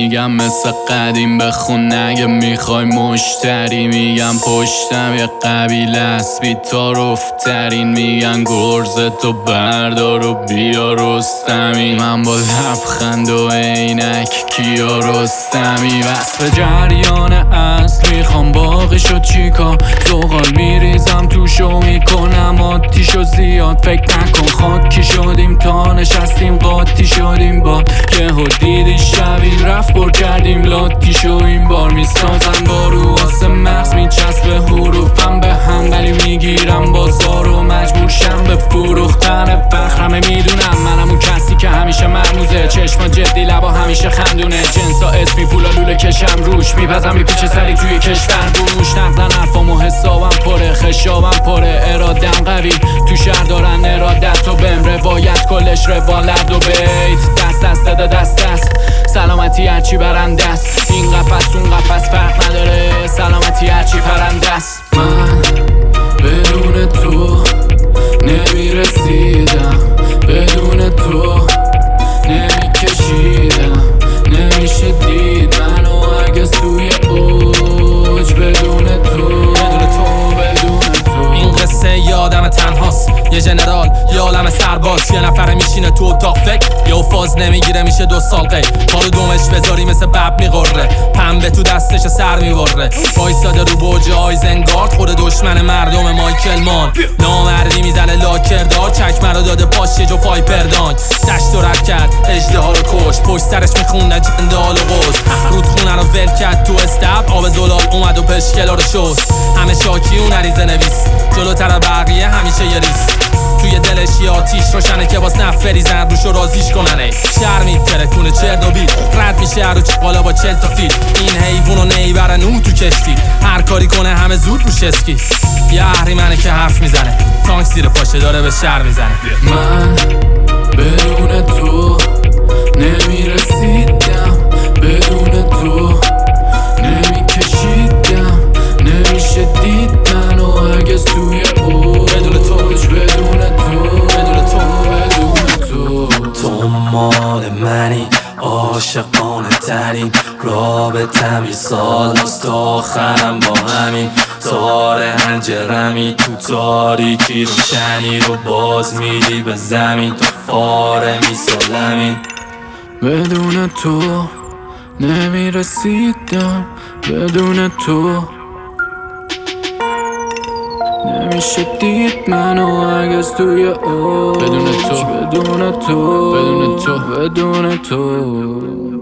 میگم مثل قدیم بخون اگه میخوای مشتری. میگم پشتم یه قبیله است بی‌تاروف‌ترین. میگن گرزتو بردار و بیا رستمی. من با لبخند و عینک کیا رستمی. وصف جریان اصل میخوام باقیشو چیکار. زغال میریزم توشو میکنم آتیشو زیاد. فکر نکن خاکی شدیم تا نشستیم قاطی شدیم با یهو دیدی شبیه رفت پر کردیم لاتیشو. این بار میسازم با رو واسه مغز میچسبه حروفم به هم ولی میگیرم بازار و مجبور شم به فروختن فخرمه. میدونم منم اون کسی که همیشه مرموزه، چشما جدی لبا همیشه خندونه، جنسا اسمی پولا لوله کشم روش میپزم میپیچه سری توی کشور بوش. نقدن حرفام و حسابم پره، خشابم پره، ارادم قوی تو شهر دارن ارادت و بهم روایت کلش روالد و بیت. دست دست داده دست دست سلامتی هرچی برنده است. این قفس اون قفس فرق نداره، سلامتی هرچی پرنده است. من بدون تو نمیرسیدم، بدون تو نمیکشیدم، نمیشه دید منو اگه توی اوج. بدون تو این قصه یادم تنهاست، یه جنرال یه عالم سرباز. یه نفره میشینه تو اتاق فکر یه فاز نمیگیره میشه 2 سال قی. پارو دومش بذاری مثل بب میغره، پنبه تو دستش سر میبره. وایساده رو برج آیزنگارد خود دشمن مردم مایکل مان. نامردی میزنه لاکردار چکمه رو داده پاش یه جو فایپردانک. دشت و رد کرد اژدها رو کش، پشت سرش میخونه جندال و قوز. رودخونه رو ول کرد تو استب، آب زلال اومد و پشکلا رو شست. همه شاکی اون عریضه نویس، جلوتر بقیه همیشه یه ریس. توی دلش یه آتیش روشنه که باز نفریزن روشو رازیش کننه. شهر میترکونه چرنوبیل، رد میشه رو چقالا با 40 تا فیل. این حیوانو نیبرن اون تو کشتی، هر کاری کنه همه زود روش اسکی. یه اهریمنه که حرف میزنه، تانک زیر پاشه داره به شهر میزنه. من بدون تو نمیرسیدم، بدون تو نمیکشیدم، نمیشه دید منو اگه توی اوج. بدون تو تو مال منی، عاشقانه ترین رابطمی سال هست تا آخرم با همین تار هنجرمی. تو تاریکی روشنی رو باز میدی به زمین، تو فاره میسالمین. بدون تو نمیرسیدم، بدون تو نمیشه دید منو اگه توی اوج. بدون تو بدون تو بدون تو